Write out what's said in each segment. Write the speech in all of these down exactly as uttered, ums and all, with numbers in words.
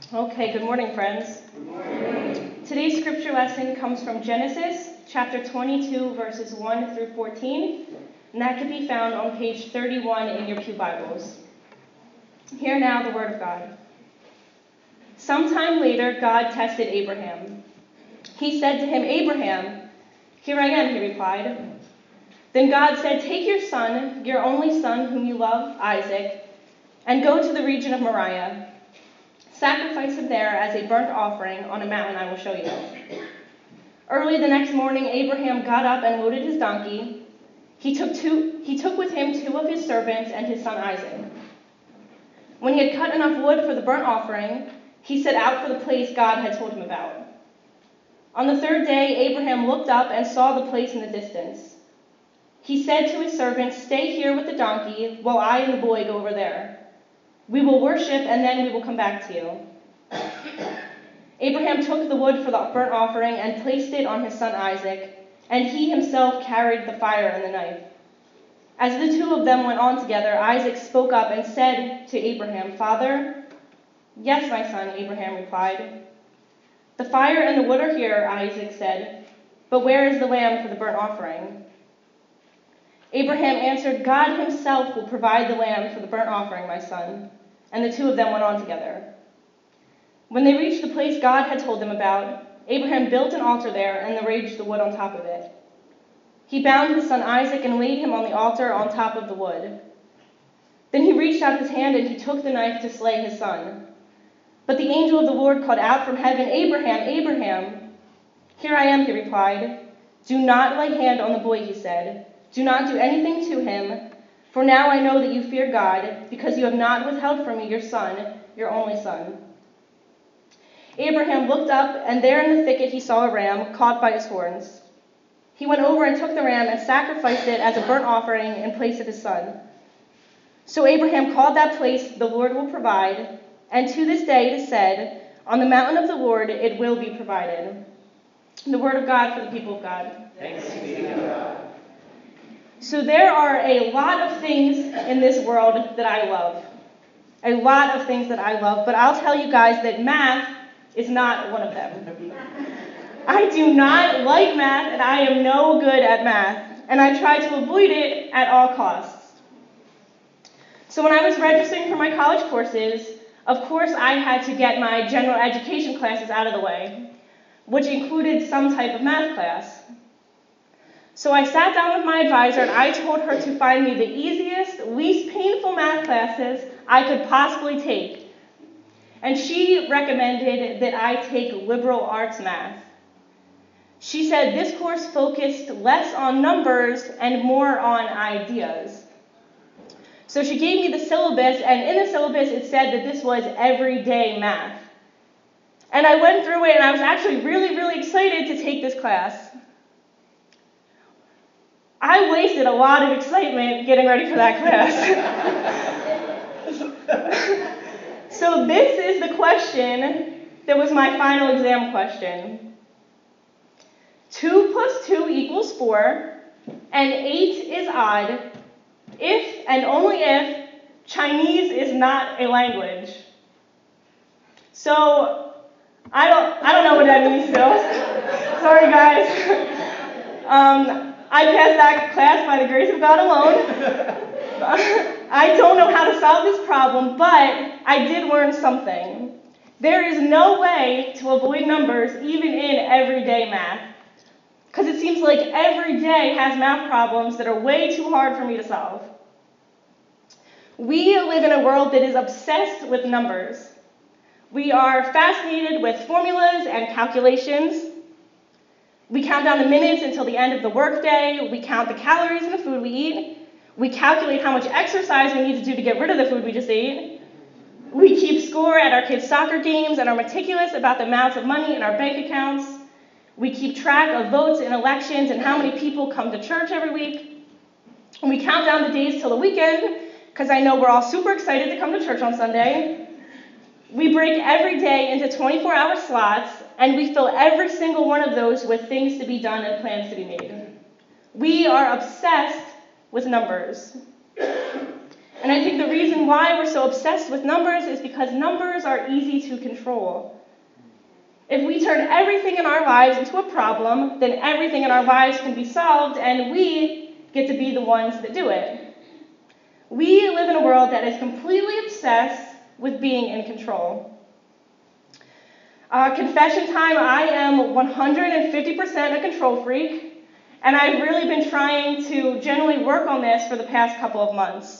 Okay, good morning, friends. Good morning. Today's scripture lesson comes from Genesis chapter twenty-two, verses one through fourteen, and that can be found on page thirty-one in your pew Bibles. Hear now the word of God. Sometime later, God tested Abraham. He said to him, "Abraham." "Here I am," he replied. Then God said, "Take your son, your only son whom you love, Isaac, and go to the region of Moriah. Sacrifice him there as a burnt offering on a mountain I will show you." Early the next morning, Abraham got up and loaded his donkey. He took two, he took with him two of his servants and his son Isaac. When he had cut enough wood for the burnt offering, he set out for the place God had told him about. On the third day, Abraham looked up and saw the place in the distance. He said to his servants, "Stay here with the donkey while I and the boy go over there. We will worship, and then we will come back to you." Abraham took the wood for the burnt offering and placed it on his son Isaac, and he himself carried the fire and the knife. As the two of them went on together, Isaac spoke up and said to Abraham, "Father?" "Yes, my son," Abraham replied. "The fire and the wood are here," Isaac said, "but where is the lamb for the burnt offering?" Abraham answered, "God himself will provide the lamb for the burnt offering, my son." And the two of them went on together. When they reached the place God had told them about, Abraham built an altar there and arranged the wood on top of it. He bound his son Isaac and laid him on the altar on top of the wood. Then he reached out his hand and he took the knife to slay his son. But the angel of the Lord called out from heaven, "Abraham, Abraham." "Here I am," he replied. "Do not lay hand on the boy," he said. "Do not do anything to him, for now I know that you fear God, because you have not withheld from me your son, your only son." Abraham looked up, and there in the thicket he saw a ram caught by its horns. He went over and took the ram and sacrificed it as a burnt offering in place of his son. So Abraham called that place, "The Lord will provide," and to this day it is said, "On the mountain of the Lord it will be provided." The word of God for the people of God. Thanks be to God. So there are a lot of things in this world that I love. A lot of things that I love, but I'll tell you guys that math is not one of them. I do not like math, and I am no good at math, and I try to avoid it at all costs. So when I was registering for my college courses, of course I had to get my general education classes out of the way, which included some type of math class. So I sat down with my advisor and I told her to find me the easiest, least painful math classes I could possibly take. And she recommended that I take liberal arts math. She said this course focused less on numbers and more on ideas. So she gave me the syllabus, and in the syllabus it said that this was everyday math. And I went through it and I was actually really, really excited to take this class. I wasted a lot of excitement getting ready for that class. So this is the question that was my final exam question. two plus two equals four, and eight is odd, if and only if Chinese is not a language. So I don't, I don't know what that means still. Sorry, guys. um, I passed that class by the grace of God alone. I don't know how to solve this problem, but I did learn something. There is no way to avoid numbers even in everyday math, because it seems like every day has math problems that are way too hard for me to solve. We live in a world that is obsessed with numbers. We are fascinated with formulas and calculations. We count down the minutes until the end of the workday. We count the calories in the food we eat. We calculate how much exercise we need to do to get rid of the food we just ate. We keep score at our kids' soccer games and are meticulous about the amounts of money in our bank accounts. We keep track of votes in elections and how many people come to church every week. And we count down the days till the weekend, because I know we're all super excited to come to church on Sunday. We break every day into twenty-four hour slots, and we fill every single one of those with things to be done and plans to be made. We are obsessed with numbers. And I think the reason why we're so obsessed with numbers is because numbers are easy to control. If we turn everything in our lives into a problem, then everything in our lives can be solved, and we get to be the ones that do it. We live in a world that is completely obsessed with being in control. Uh, confession time, I am one hundred fifty percent a control freak, and I've really been trying to generally work on this for the past couple of months.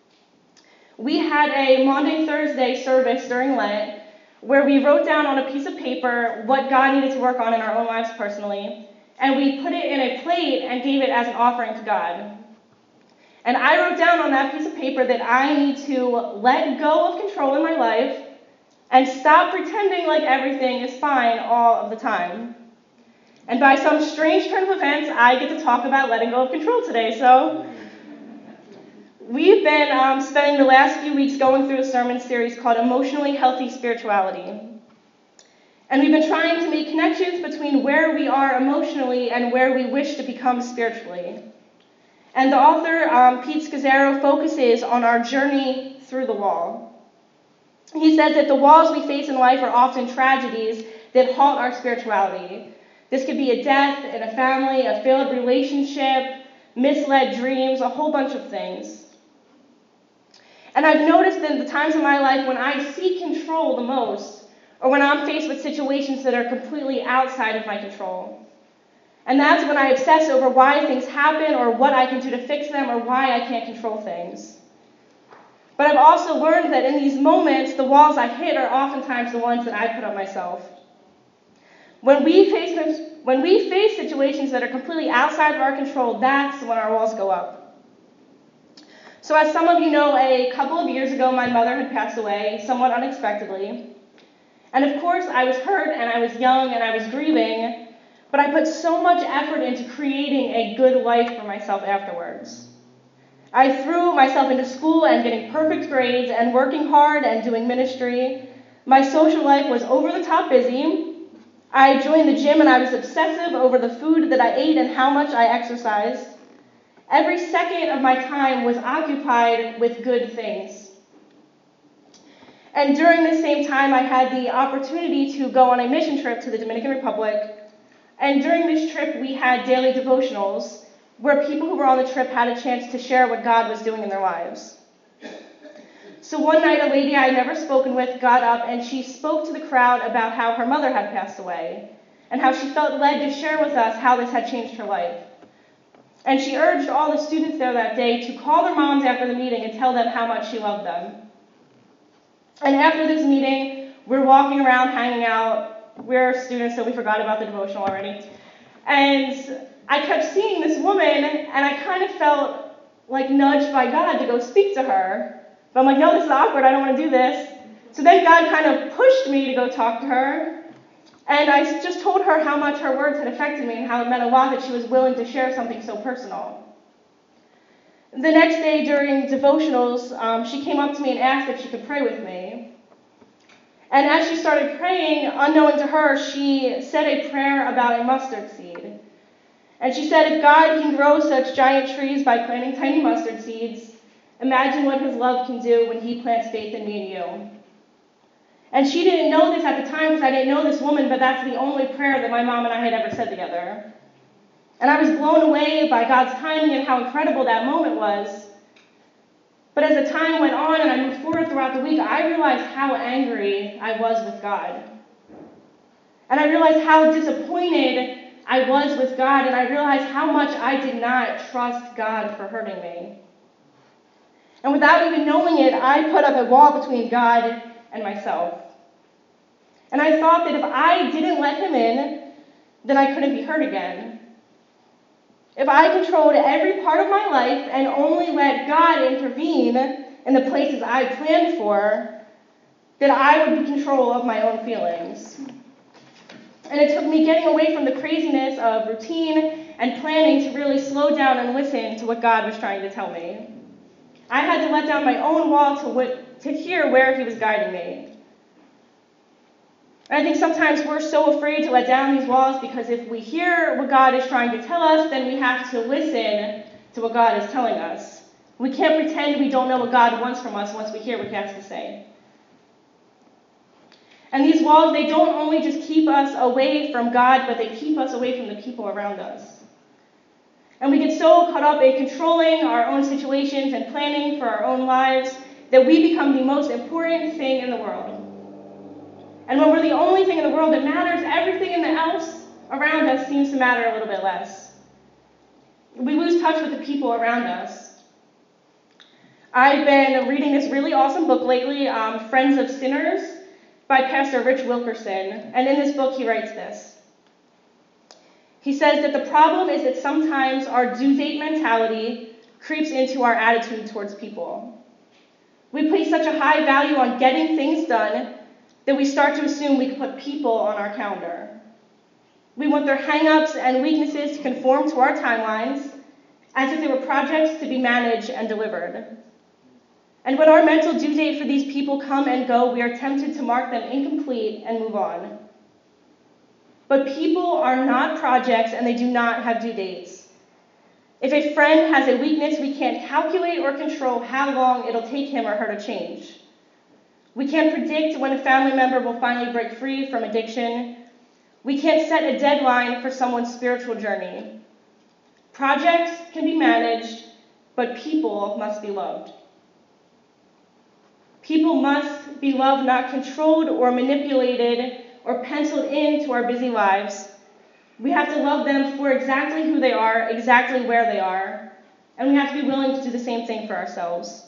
We had a Maundy Thursday service during Lent where we wrote down on a piece of paper what God needed to work on in our own lives personally, and we put it in a plate and gave it as an offering to God. And I wrote down on that piece of paper that I need to let go of control in my life and stop pretending like everything is fine all of the time. And by some strange turn of events, I get to talk about letting go of control today. So we've been um, spending the last few weeks going through a sermon series called Emotionally Healthy Spirituality. And we've been trying to make connections between where we are emotionally and where we wish to become spiritually. And the author, um, Pete Scazzaro, focuses on our journey through the wall. He says that the walls we face in life are often tragedies that halt our spirituality. This could be a death in a family, a failed relationship, misled dreams, a whole bunch of things. And I've noticed that the times in my life when I seek control the most, or when I'm faced with situations that are completely outside of my control. And that's when I obsess over why things happen, or what I can do to fix them, or why I can't control things. But I've also learned that in these moments, the walls I hit are oftentimes the ones that I put up myself. When we face when we face situations that are completely outside of our control, that's when our walls go up. So as some of you know, a couple of years ago, my mother had passed away, somewhat unexpectedly. And of course, I was hurt, and I was young, and I was grieving, but I put so much effort into creating a good life for myself afterwards. I threw myself into school and getting perfect grades and working hard and doing ministry. My social life was over the top busy. I joined the gym, and I was obsessive over the food that I ate and how much I exercised. Every second of my time was occupied with good things. And during this same time, I had the opportunity to go on a mission trip to the Dominican Republic. And during this trip, we had daily devotionals where people who were on the trip had a chance to share what God was doing in their lives. So one night, a lady I had never spoken with got up, and she spoke to the crowd about how her mother had passed away and how she felt led to share with us how this had changed her life. And she urged all the students there that day to call their moms after the meeting and tell them how much she loved them. And after this meeting, we're walking around, hanging out. We're students, so we forgot about the devotional already. And I kept seeing this woman, and I kind of felt like nudged by God to go speak to her. But I'm like, no, this is awkward. I don't want to do this. So then God kind of pushed me to go talk to her. And I just told her how much her words had affected me and how it meant a lot that she was willing to share something so personal. The next day during devotionals, um, she came up to me and asked if she could pray with me. And as she started praying, unknowing to her, she said a prayer about a mustard seed. And she said, if God can grow such giant trees by planting tiny mustard seeds, imagine what his love can do when he plants faith in me and you. And she didn't know this at the time because I didn't know this woman, but that's the only prayer that my mom and I had ever said together. And I was blown away by God's timing and how incredible that moment was. But as the time went on and I moved forward throughout the week, I realized how angry I was with God. And I realized how disappointed I was with God, and I realized how much I did not trust God for hurting me. And without even knowing it, I put up a wall between God and myself. And I thought that if I didn't let him in, then I couldn't be hurt again. If I controlled every part of my life and only let God intervene in the places I planned for, then I would be in control of my own feelings. And it took me getting away from the craziness of routine and planning to really slow down and listen to what God was trying to tell me. I had to let down my own wall to, w- to hear where he was guiding me. And I think sometimes we're so afraid to let down these walls because if we hear what God is trying to tell us, then we have to listen to what God is telling us. We can't pretend we don't know what God wants from us once we hear what he has to say. And these walls, they don't only just keep us away from God, but they keep us away from the people around us. And we get so caught up in controlling our own situations and planning for our own lives that we become the most important thing in the world. And when we're the only thing in the world that matters, everything else around us seems to matter a little bit less. We lose touch with the people around us. I've been reading this really awesome book lately, um, Friends of Sinners, by Pastor Rich Wilkerson. And in this book, he writes this. He says that the problem is that sometimes our due date mentality creeps into our attitude towards people. We place such a high value on getting things done that we start to assume we can put people on our calendar. We want their hang-ups and weaknesses to conform to our timelines as if they were projects to be managed and delivered. And when our mental due date for these people come and go, we are tempted to mark them incomplete and move on. But people are not projects, and they do not have due dates. If a friend has a weakness, we can't calculate or control how long it'll take him or her to change. We can't predict when a family member will finally break free from addiction. We can't set a deadline for someone's spiritual journey. Projects can be managed, but people must be loved. People must be loved, not controlled or manipulated or penciled into our busy lives. We have to love them for exactly who they are, exactly where they are, and we have to be willing to do the same thing for ourselves.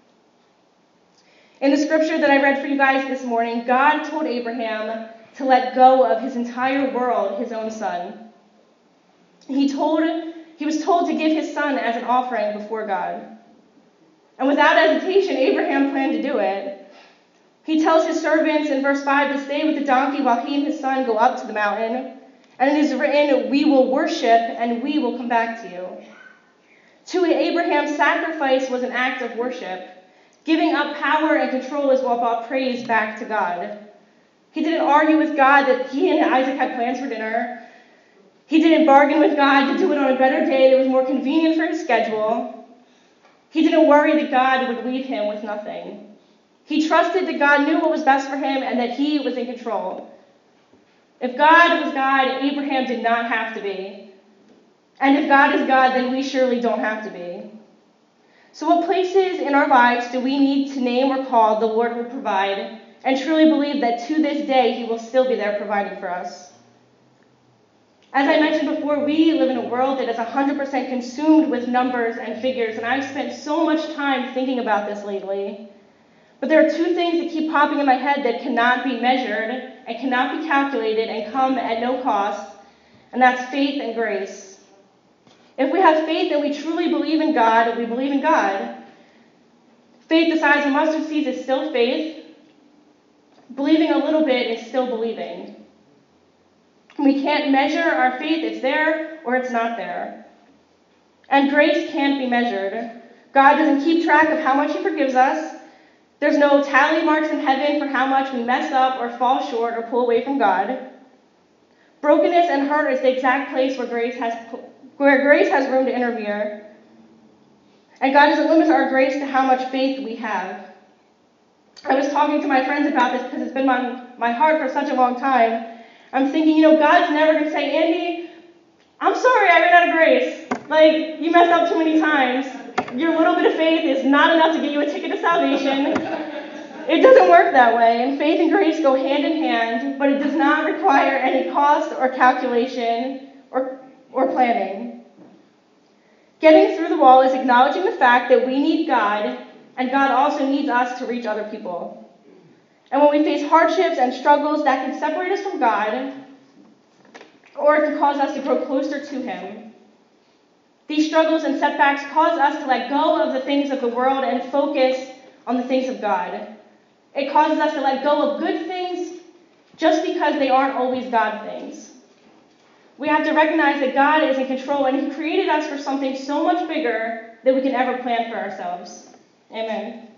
In the scripture that I read for you guys this morning, God told Abraham to let go of his entire world, his own son. He told, he was told to give his son as an offering before God. And without hesitation, Abraham planned to do it. He tells his servants in verse five to stay with the donkey while he and his son go up to the mountain. And it is written, we will worship and we will come back to you. To Abraham, sacrifice was an act of worship. Giving up power and control is what brought praise back to God. He didn't argue with God that he and Isaac had plans for dinner. He didn't bargain with God to do it on a better day that was more convenient for his schedule. He didn't worry that God would leave him with nothing. He trusted that God knew what was best for him and that he was in control. If God was God, Abraham did not have to be. And if God is God, then we surely don't have to be. So what places in our lives do we need to name or call the Lord will provide, and truly believe that to this day he will still be there providing for us? As I mentioned before, we live in a world that is one hundred percent consumed with numbers and figures, and I've spent so much time thinking about this lately. But there are two things that keep popping in my head that cannot be measured and cannot be calculated and come at no cost, and that's faith and grace. If we have faith and we truly believe in God, we believe in God. Faith the size of mustard seeds is still faith. Believing a little bit is still believing. We can't measure our faith. It's there or it's not there. And grace can't be measured. God doesn't keep track of how much he forgives us. There's no tally marks in heaven for how much we mess up or fall short or pull away from God. Brokenness and hurt is the exact place where grace has where grace has room to interfere. And God doesn't limit our grace to how much faith we have. I was talking to my friends about this because it's been on my heart for such a long time. I'm thinking, you know, God's never going to say, Andy, I'm sorry I ran out of grace. Like, you messed up too many times. Your little bit of faith is not enough to get you a ticket to salvation. It doesn't work that way. And faith and grace go hand in hand, but it does not require any cost or calculation or, or planning. Getting through the wall is acknowledging the fact that we need God, and God also needs us to reach other people. And when we face hardships and struggles, that can separate us from God, or it can cause us to grow closer to him. These struggles and setbacks cause us to let go of the things of the world and focus on the things of God. It causes us to let go of good things just because they aren't always God things. We have to recognize that God is in control, and he created us for something so much bigger than we can ever plan for ourselves. Amen.